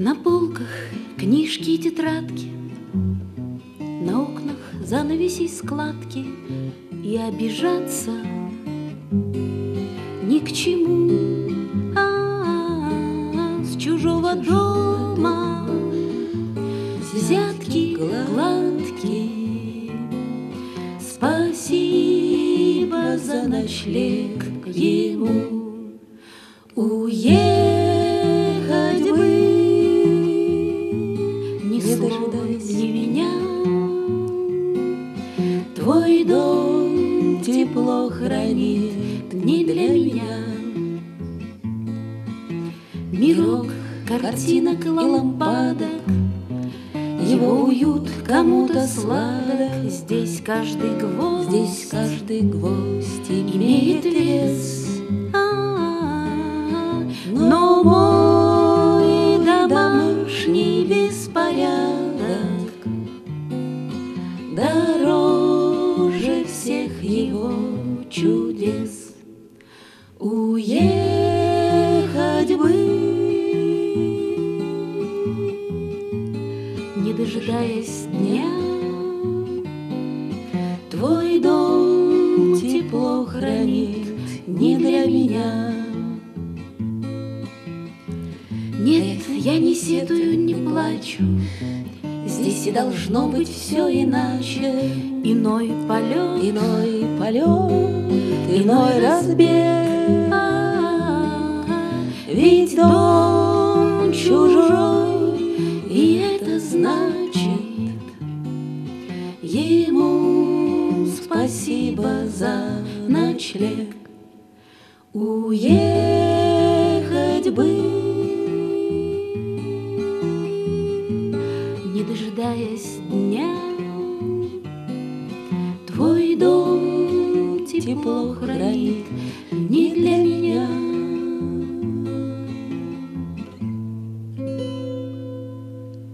На полках книжки и тетрадки, на окнах занавеси и складки, и обижаться ни к чему. С чужого дома взятки гладкие. Спасибо за ночлег ему. Уехать бы, не дожидаясь ни меня. Твой дом тепло хранит не для меня. Мирок картинок и лампадок, его уют кому-то сладок. Здесь каждый гвоздь имеет вес. Но мой домашний беспорядок дороже всех его чудес. Уехать бы, не дожидаясь дня. Твой дом тепло хранит не для меня. Нет, я не сетую, не плачу, здесь и должно быть все иначе. Иной полет, иной разбег. Ведь дом чужой, и это значит ему спасибо за ночлег. Уехать бы, не дожидаясь дня. Твой дом тепло хранит